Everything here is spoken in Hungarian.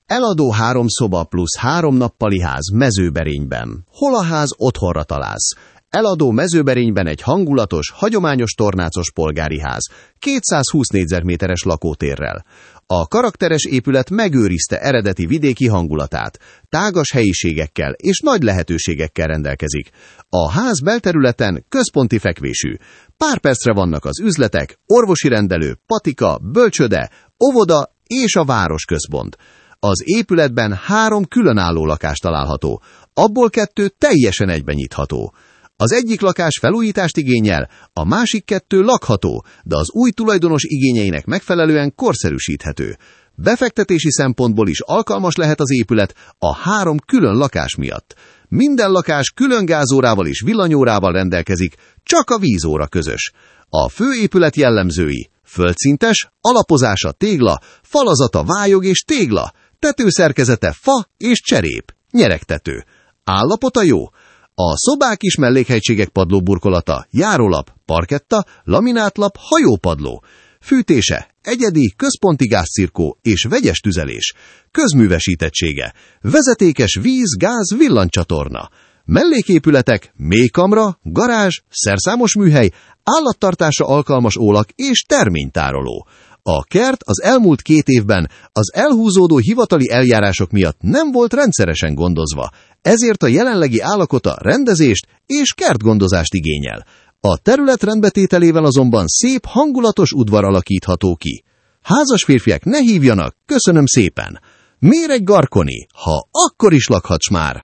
Eladó 3 szoba plusz 3 nappali ház Mezőberényben. Hol a ház otthonra találsz? Eladó Mezőberényben egy hangulatos, hagyományos tornácos polgári ház, 220 négyzetméteres lakótérrel. A karakteres épület megőrizte eredeti vidéki hangulatát, tágas helyiségekkel és nagy lehetőségekkel rendelkezik. A ház belterületen központi fekvésű. Pár percre vannak az üzletek, orvosi rendelő, patika, bölcsöde, óvoda és a városközpont. Az épületben 3 különálló lakás található, abból 2 teljesen egybenyitható. Az egyik lakás felújítást igényel, a másik 2 lakható, de az új tulajdonos igényeinek megfelelően korszerűsíthető. Befektetési szempontból is alkalmas lehet az épület a 3 külön lakás miatt. Minden lakás külön gázórával és villanyórával rendelkezik, csak a vízóra közös. A főépület jellemzői: földszintes, alapozása tégla, falazata vályog és tégla, tetőszerkezete fa és cserép, nyeregtető. Állapota jó. A szobák is mellékhegységek padlóburkolata, járólap, parketta, laminátlap, hajópadló. Fűtése egyedi, központi gázcirkó és vegyes tüzelés. Közművesítettsége: vezetékes víz, gáz, villanycsatorna. Melléképületek: mélykamra, garázs, szerszámos műhely, állattartásra alkalmas ólak és terménytároló. A kert az elmúlt 2 évben az elhúzódó hivatali eljárások miatt nem volt rendszeresen gondozva, ezért a jelenlegi állapota rendezést és kertgondozást igényel. A terület rendbetételével azonban szép, hangulatos udvar alakítható ki. Házas férfiak, ne hívjanak, köszönöm szépen! Méreg Garkoni, ha akkor is lakhatsz már!